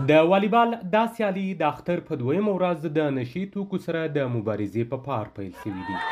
د والیبال دا سیالي د اختر په دویمه ورځ د نشي توکو سره د مبارزې په پار پیل شوي دي.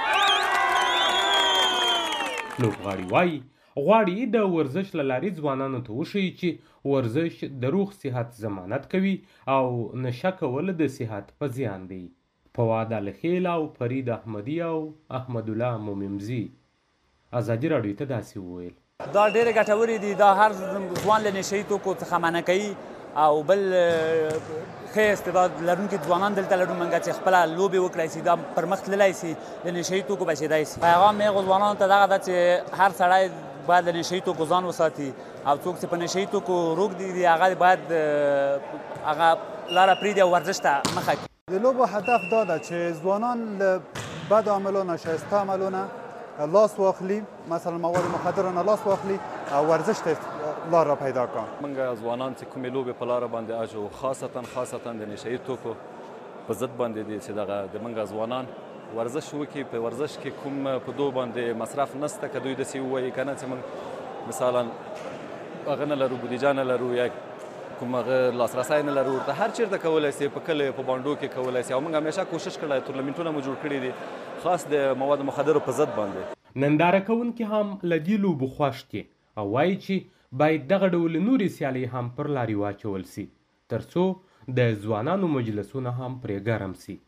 لوبغاړي وایي غواړي د ورزش له لارې ځوانانو ته وښیي چې ورزش د روغ صحت ضمانت کوي او نشه کول د صحت په زیان دی. فواد الخیل او فرید احمدي او احمدالله موممزي ازادي راډیو ته داسې وویل: دا ډېرې ګټورې دي. دا هر ځوان له نشهیي توکو څخه منع کوي او بل ښه استعداد لرونکي ځوانان دلته لرو موږ چې خپله لوبې وکړی شي، دا پرمخ تللی شي، له نشهیي توکو بچېدی شي. پیغام مې هغو ځوانانو ته دغه ده چې هر سړی باید له نشهیي توکو ځان وساتي او څوک چې په نشهیي توکو روږدي دي هغه باید هغه لاره پرېږدي او ورزش ته مخه کړي. د لوبو هدف دا ده چې ځوانان له بدو عملو نه، ښایسته عملو نه لاس واخلي، مثلا مواد مخدرو نه لاس واخلي او ورزش ته لار را پیدا کړي. موږ ځوانان چې کومې لوبې په لاره باندې اچو، خاصتا د نشهیي توکو په ضد باندې دي چې دغه د موږ ځوانان ورزش وکړي. په ورزش کې کوم په دو باندې مصرف نشته، که دوی داسې ووایي که نه چې موږ مثلا هغه نه لرو، بودیجه نه لرو یا کوم هغه لاسرسی نه لرو، ورته هر چېرته کولی سي، په کلیو په بانډو کې کولی سي. او موږ همیشه کوشش کړی، تورنمنټونه مو جوړ کړي دي خاص د موادو مخدرو په ضد باندې. ننداره کوونکي هم له دې لوبو خوښ دي او وایي چې باید دغه ډول نورې سیالۍ هم پر لارې واچول سي تر څو د ځوانانو مجلسونه هم پرې ګرم سي.